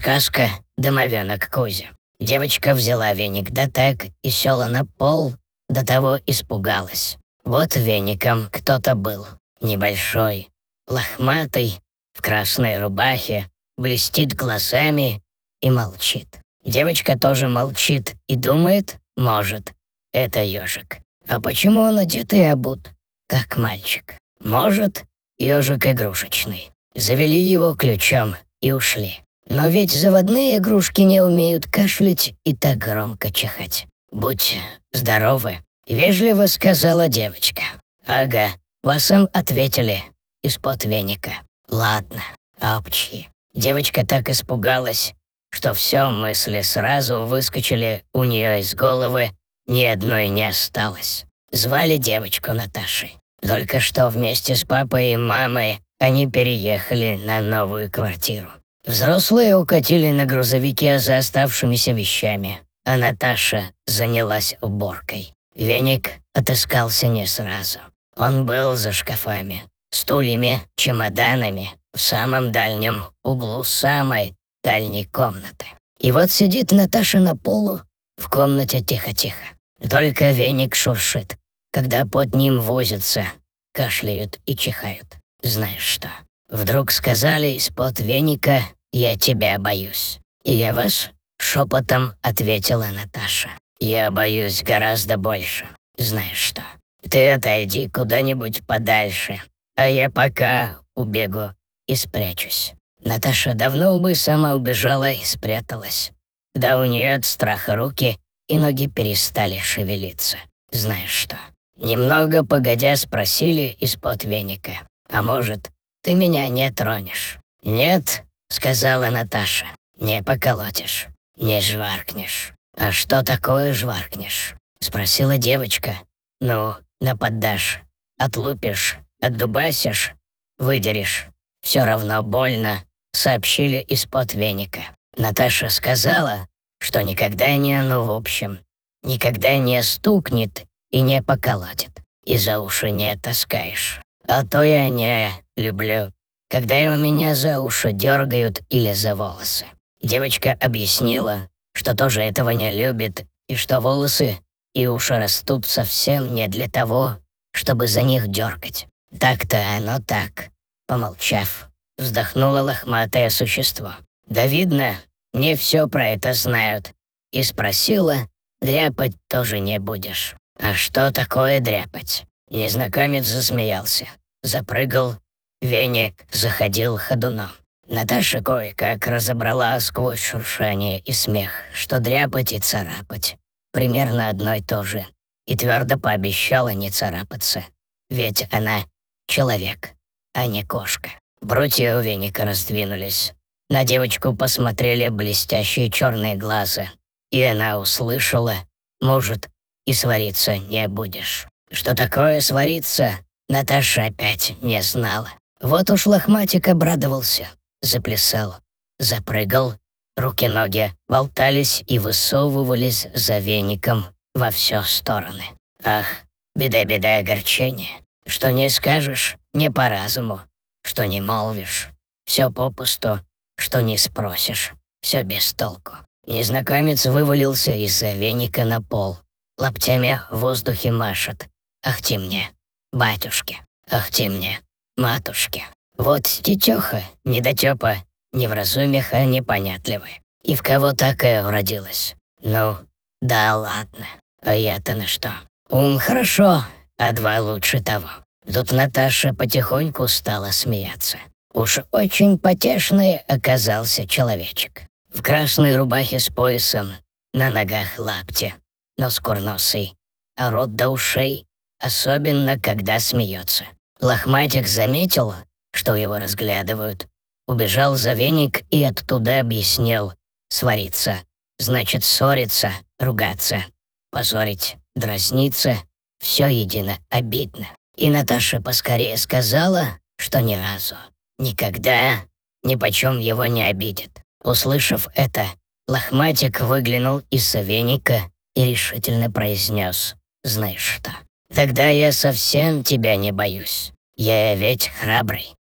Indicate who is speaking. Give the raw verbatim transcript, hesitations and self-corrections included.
Speaker 1: Сказка «Домовенок Кузя». Девочка взяла веник да так и села на пол, до того испугалась. Вот веником кто-то был. Небольшой, лохматый, в красной рубахе, блестит глазами и молчит. Девочка тоже молчит и думает, может, это ежик. А почему он одет и обут, как мальчик? Может, ежик игрушечный. Завели его ключом и ушли. Но ведь заводные игрушки не умеют кашлять и так громко чихать. «Будьте здоровы», — вежливо сказала девочка. «Ага, вас им ответили из-под веника». «Ладно, апчхи». Девочка так испугалась, что все мысли сразу выскочили у нее из головы, ни одной не осталось. Звали девочку Наташей. Только что вместе с папой и мамой они переехали на новую квартиру. Взрослые укатили на грузовике за оставшимися вещами, а Наташа занялась уборкой. Веник отыскался не сразу. Он был за шкафами, стульями, чемоданами, в самом дальнем углу самой дальней комнаты. И вот сидит Наташа на полу, в комнате тихо-тихо. Только веник шуршит, когда под ним возятся, кашляют и чихают. Знаешь что? Вдруг сказали из-под веника «Я тебя боюсь». «И я вас?» — шепотом ответила Наташа. «Я боюсь гораздо больше. Знаешь что? Ты отойди куда-нибудь подальше, а я пока убегу и спрячусь». Наташа давно бы сама убежала и спряталась. Да у нее от страха руки и ноги перестали шевелиться. Знаешь что? Немного погодя спросили из-под веника. «А может, ты меня не тронешь?» «Нет», — сказала Наташа, — «не поколотишь, не жваркнешь». «А что такое жваркнешь?» — спросила девочка. «Ну, нападашь, отлупишь, отдубасишь, выдерешь. Все равно больно», — сообщили из-под веника. Наташа сказала, что никогда не, ну в общем, никогда не стукнет и не поколотит, и за уши не таскаешь. А то я не люблю, когда у меня за уши дергают или за волосы. Девочка объяснила, что тоже этого не любит, и что волосы и уши растут совсем не для того, чтобы за них дергать. Так-то оно так. Помолчав, вздохнуло лохматое существо. Да видно, не все про это знают. И спросила, дряпать тоже не будешь. А что такое дряпать? Незнакомец засмеялся, запрыгал, веник заходил ходуном. Наташа кое-как разобрала сквозь шуршание и смех, что дряпать и царапать примерно одно и то же, и твердо пообещала не царапаться, ведь она человек, а не кошка. Брутья у веника раздвинулись. На девочку посмотрели блестящие черные глаза, и она услышала, может, и свариться не будешь. Что такое свариться, Наташа опять не знала. Вот уж лохматик обрадовался, заплясал, запрыгал, руки-ноги болтались и высовывались за веником во все стороны. Ах, беда-беда огорчение, что не скажешь, не по разуму, что не молвишь, все попусту, что не спросишь, все без толку. Незнакомец вывалился из-за веника на пол, локтями в воздухе машет. «Ахти мне, батюшки, ахти мне, матушки». Вот тетёха, недотёпа, невразумиха непонятливая. И в кого такая уродилась? Ну, да ладно, а я-то на что? Ум хорошо, а два лучше того. Тут Наташа потихоньку стала смеяться. Уж очень потешный оказался человечек. В красной рубахе с поясом, на ногах лапти, нос курносый, а рот до ушей, особенно когда смеется. Лохматик заметил, что его разглядывают, убежал за веник и оттуда объяснил: свариться значит ссориться, ругаться, позорить, дразниться, все едино обидно. И Наташа поскорее сказала, что ни разу, никогда, ни почем его не обидит. Услышав это, лохматик выглянул из-за веника и решительно произнес: «Знаешь что, тогда я совсем тебя не боюсь. Я ведь храбрый».